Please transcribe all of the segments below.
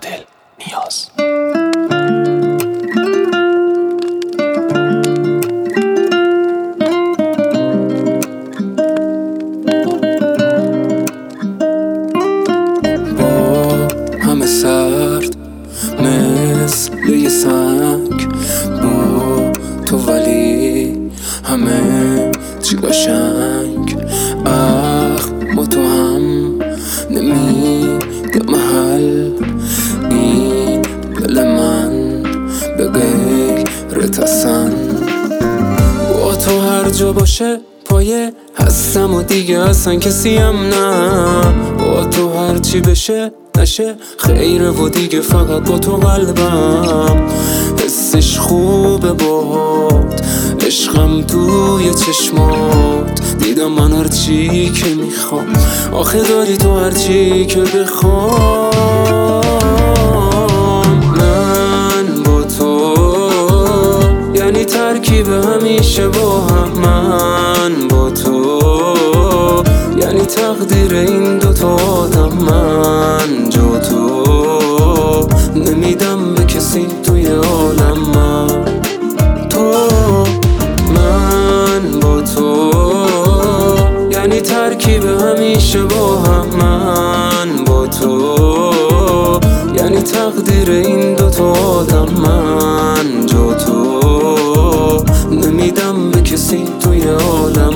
عادل نیاز. با همه سرد مثل یه سنگ، با تو ولی همه چی قشنگ. با تو هم نمیده محل این دل من به غیرت اصلا. با تو هر جا باشه پایه هستم و دیگه اصلا کسی هم نه. با تو هر چی بشه نشه خیره و دیگه فقط با تو قلبم حسش خوبه باهات. عشقم توی چشمات دیدم من هر چی که میخوام. آخه داری تو هر چی که بخوام. من با تو یعنی ترکیب همیشه با هم. من با تو یعنی تقدیر این دوتا آدم. من جا تو نمیدم به کسی توی عالم. من با تو یعنی ترکیب همیشه با هم. من با تو یعنی تقدیر این دوتا آدم. من جا تو نمیدم به کسی توی عالم.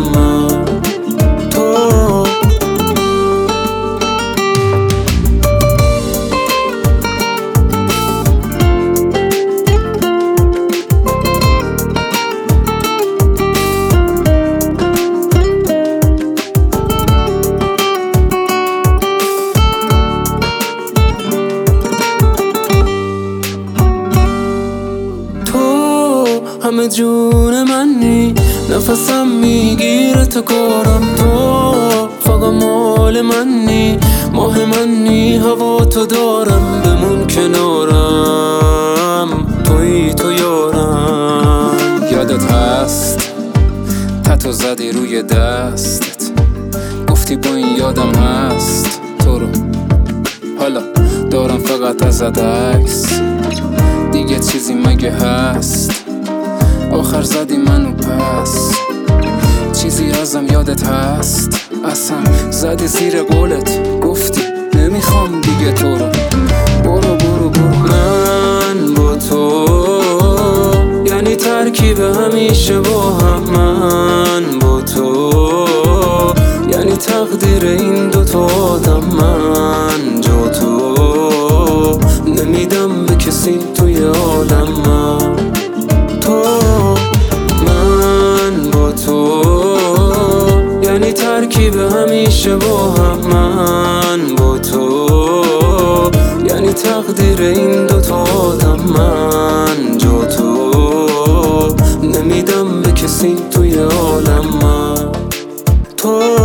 همه جون منی، نفسم میگیره تو کارم. تو فقط مال منی، ماه منی، هوا تو دارم. بمون کنارم، توی تو یارم. یادت هست تتو زدی روی دستت، گفتی با این یادم هست تو رو. حالا دارم فقط ازت عکس، دیگه چیزی مگه هست؟ آخر زدی منو پس، چیزی ازم یادت هست؟ اصلا زدی زیر قولت، گفتی نمیخوام دیگه تو رو. برو برو برو. من با تو یعنی ترکیب همیشه با هم. من با تو یعنی تقدیر این دوتا آدم. من جا تو نمیدم به کسی توی عالم. من با تو یعنی ترکیب همیشه با هم. من با تو یعنی تقدیر این دوتا آدم. من جا تو نمیدم به کسی توی عالم. تو